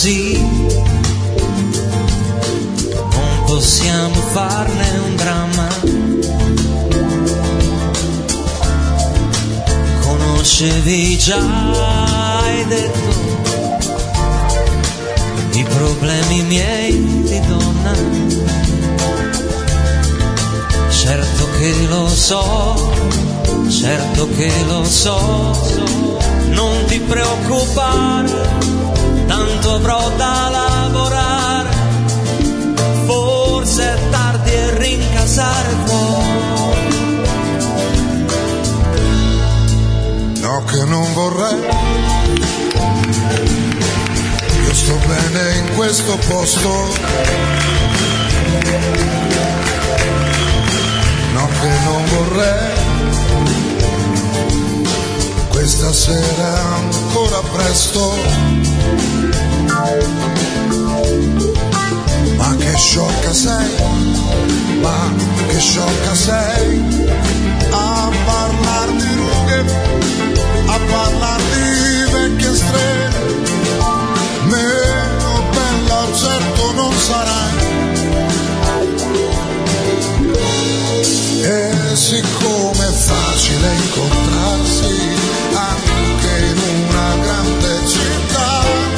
così, non possiamo farne un dramma. Conoscevi già, hai detto, i problemi miei di donna. Certo che lo so, certo che lo so. Non ti preoccupare, tanto avrò da lavorare. Forse è tardi e rincasare fuori. No, che non vorrei. Io sto bene in questo posto. No, che non vorrei. Questa sera è ancora presto, ma che sciocca sei, ma che sciocca sei, a parlar di rughe, a parlar di vecchie strade, meno bella certo non sarai. E siccome è facile incontrarsi anche in una grande città,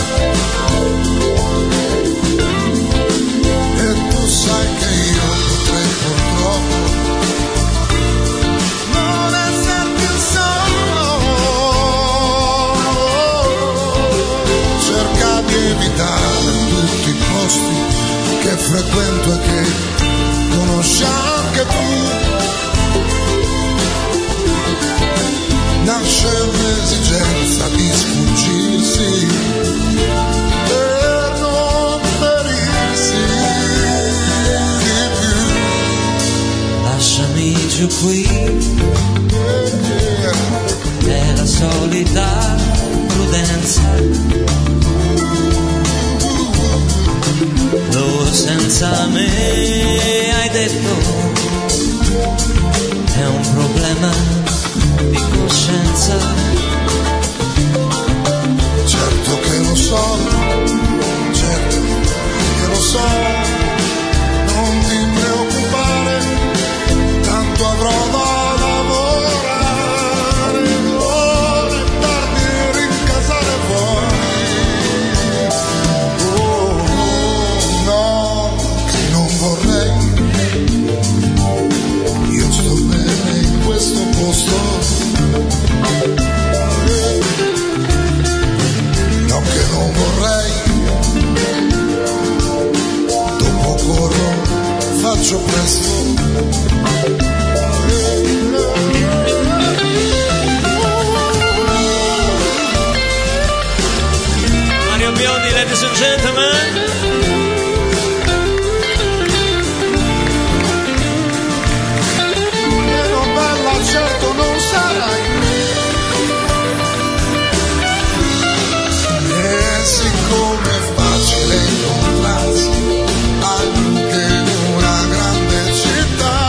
e tu sai che io potrei purtroppo non essere più solo, cerca di evitare tutti i posti che frequento e che conosci anche tu. Nasce l'esigenza di sfuggirsi per non ferirsi di più. Lasciami giù qui, è la solita prudenza. Loro senza me, hai detto, è un problema di coscienza. Certo che lo so, certo che lo so, non ti preoccupare, tanto avrò da lavorare, non è tardi rincasare fuori. Oh, no, che non vorrei, io sto bene in questo posto. No, che non vorrei, dopo corro, faccio presto. Mario Biondi, ladies and gentlemen. Meno bella certo non sarai. Siccome è facile incontrarsi anche in una grande città,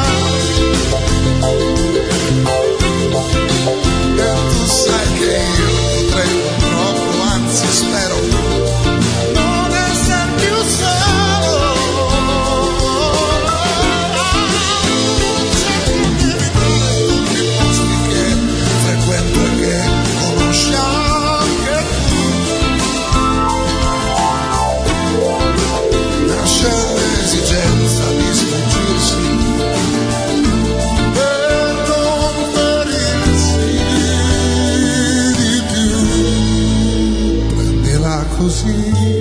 e tu sai che io potrei proprio, anzi spero, non essere più solo, cerco di evitare tutti i posti che frequento e che conosciamo. C'è l'esigenza di sfuggirsi per non ferirsi di più. Prendila così,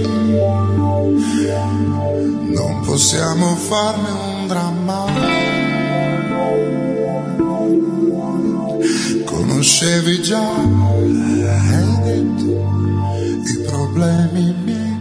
non possiamo farne un dramma. Conoscevi già, hai detto, i problemi miei